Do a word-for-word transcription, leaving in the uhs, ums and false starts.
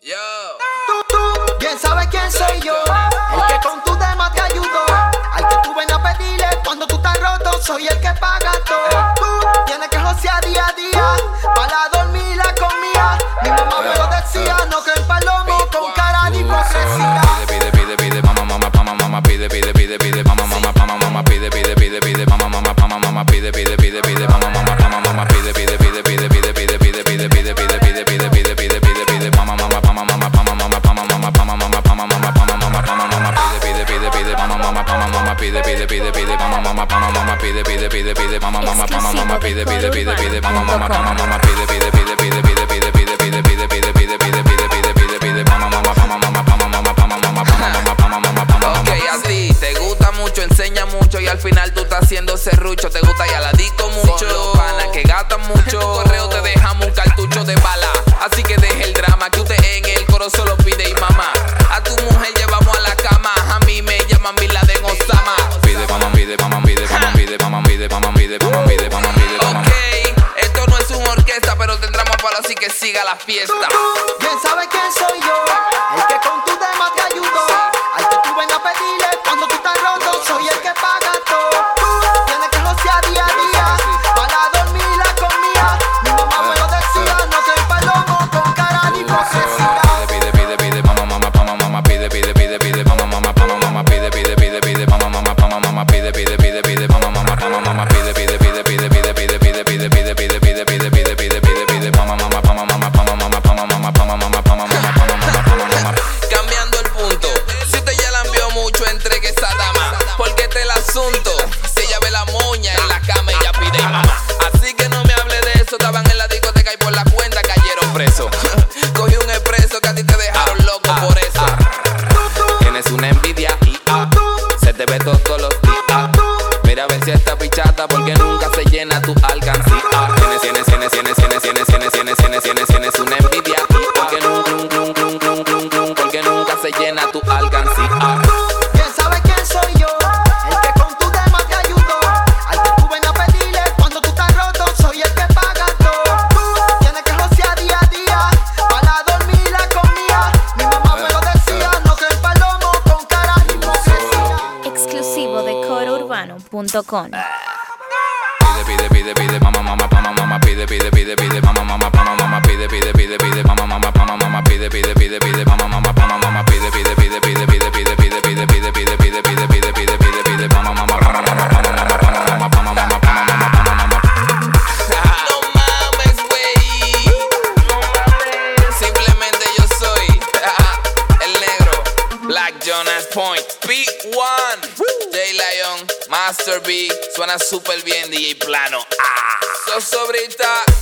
Yo. Tú, tú, bien sabes quién soy yo. El que con tu tema te ayudó. Al que tú ven a pedirle cuando tú estás roto. Soy el que paga todo. Tú tienes que josear día a día para dormir la comida. Mi mamá me lo decía, no que el palomo con cara de hipocresía. Pide, pide, pide, mamá, mamá, mamá, mamá, pide, pide, pide, pide, mamá, mamá, mamá, mamá, pide, pide, pide, pide, mamá, mamá, mamá, mamá, pide, pide, pide, pide, mamá, mamá, mamá, mamá, pide, pide, pide, pide, pide, pide, pide, pide, pide, pide, pide, pide, pide, pide, pide, pide, mamá, mamá, mamá, mamá, mamá, mamá, mamá, mamá, mamá, mamá, mamá, mamá, mamá, mamá, mamá, pide, pide, pide, pide, mamá, mamá, mamá, mamá, pide, pide, pide, pide, mamá, mamá, mamá, mamá, pide, pide, pide, pide, mamá, mamá, mamá, mamá, pide, pide, pide, pide, mamá, mamá, mamá, mamá, pide, pide, pide, pide, pide, pide, pide, pide, pide, pide, pide, pide, pide, pide, pide, pide, mamá, mamá, mamá, mamá, mamá, mamá, mamá, mamá, mamá, mamá, mamá. Ok, a ti te gusta mucho, enseña mucho y al final tú estás haciendo serrucho. Te gusta y a la disco mucho, los panas que gastan mucho. En tu correo te dejamos un cartucho de bala, así que deje el drama, que usted en el coro solo pide y mamá. A tu mujer llevamos a la cama, a mí me llaman Bin Laden Osama. Pide, mamá, pide, mamá, pide, mamá, pide, mamá, pide, mamá, pide, mamá, pide, mamá, pide, mamá. Ok, esto no es una orquesta, pero tendremos palo, así que siga la fiesta. Tú, tú, bien sabes quién soy yo. El que con tu tema te ayudó. Al que tú ven a pedirle cuando tú estás roto. Soy el que paga todo. Tú tienes que josear día a día para dormir la comida. Mi mamá me lo decía, no que el palomo con cara de hipocresía. Pide, pide, pide, mamá, mamá, mamá, mamá, pide, pide, pide, pide, mamá, mamá, mamá, mamá, pide, pide, pide, pide, mamá, mamá, mamá, mamá, pide, pide, pide, pide, mamá, mamá, mamá, mamá, pide, pide, pide, pide, pide, pide, pide, pide, pide, pide, pide, pide, pide, pide, pide, pide, mamá, mamá, mamá, mamá, mamá, mamá, mamá, mamá, mamá, mamá, mamá, mamá. Cambiando el punto, si usted ya la envió mucho, entregue esa dama, porque este es el asunto. Si ella ve la moña en la cama, ella pide y mamá. Así que no me hable de eso, estaban en la discoteca y por la cuenta cayeron presos. Cogí un expreso que a ti te dejaron loco por eso. Tienes una envidia y ah, se te ve todos los días. Mira a ver si está pichata porque nunca se llena tu alcancía. Tienes, tienes, tienes, tienes, tienes, tienes, tienes, tienes, tienes, tienes, tienes una envidia y porque nunca, porque nunca se llena tu alcancía. Bien sabes quién soy yo. El que con tu tema te ayudó. Al que tú ven a pedirle cuando tú estás roto. Soy el que paga todo. Tú tienes que josear día a día para dormir la comida. Mi mamá me lo decía, no que el palomo con cara de hipocresía. Exclusivo de coro urbano punto com. Pide, pide, pide, mamá, mamá, mamá, mamá, pide, pide, pide, pide, mamá, mamá, mamá, mamá, pide, pide, pide, pide, mamá, mamá, mamá, mamá, pide, pide, pide, pide, mamá, mamá, mamá, mamá, pide, pide, pide, pide, pide, pide, pide, pide, pide, pide, pide, pide, pide, pide, pide, pide, mamá, mamá, mamá, mamá, mamá, mamá, mamá, mamá, mamá, mamá, mamá. No mames, güey. Simplemente yo soy el negro, Black Jonas Point, P uno, J Lion, Master B, suena súper bien, D J Plano. Ah, so sobrita.